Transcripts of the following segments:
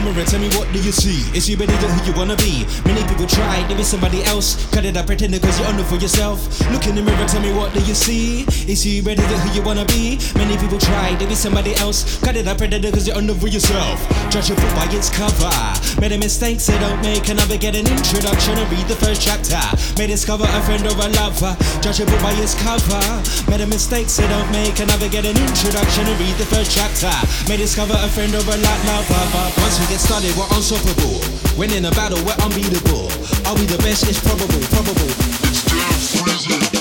the mirror, tell me what do you see? Is you really who you wanna be? Many people try to be somebody else. Cut it up, pretend it cause you're under for yourself. Look in the mirror, tell me what do you see? Is you ready to who you wanna be? Many people try to be somebody else. Cut it up, pretend it cause you're under for yourself. Judge a book by its cover. Made a mistake, so don't make another. Get an introduction and read the first chapter. May discover a friend or a lover. Judge a book by its cover. Made a mistake, so don't make another. Get an introduction and read the first chapter. May discover a friend or a lover. But once we get started, we're unstoppable. When in a battle, we're unbeatable. Are we the best? It's probable. It's damn freezing.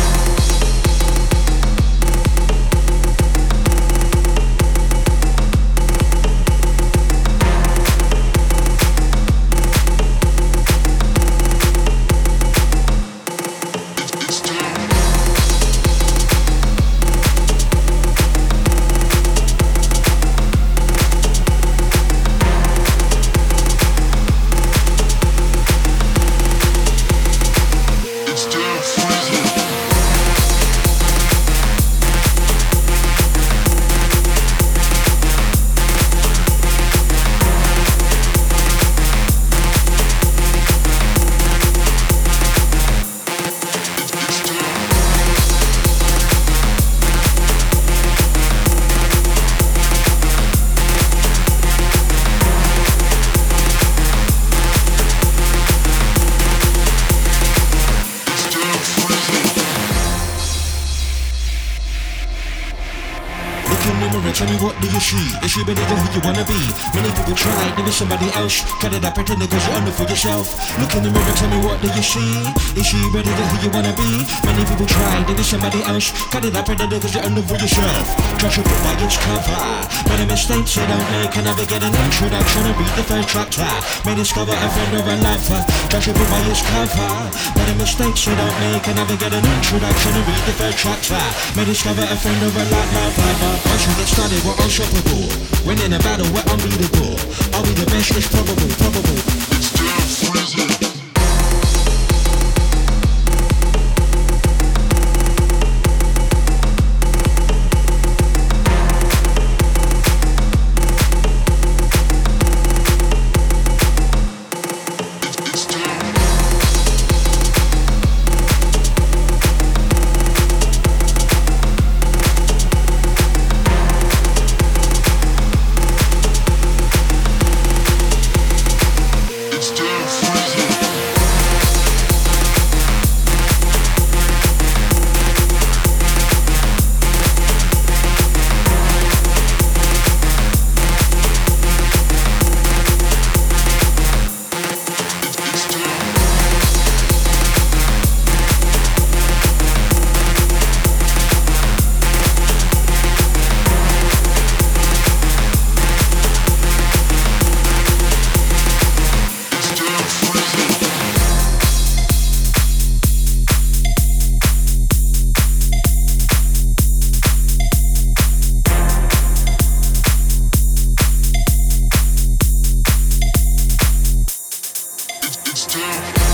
Tell me what do you see? Is you ready to who you wanna be? Many people try to be somebody else. Cut it up, pretend it cause you're under for yourself. Look in the mirror, tell me what do you see? Is you ready to who you wanna be? Many people try to be somebody else. Cut it up, pretend it cause you're under for yourself. Judge a book by its cover. Made a mistake, so don't make another. Get an introduction and read the first chapter. May discover a friend or a lover. Judge a book by its cover. Made a mistake, so don't make another. Get an introduction and read the first chapter. May discover a friend or a lover. Once we get started, we're unstoppable. When in a battle, we're unbeatable. Are we the best? It's probable. It's damn freezing. It's down.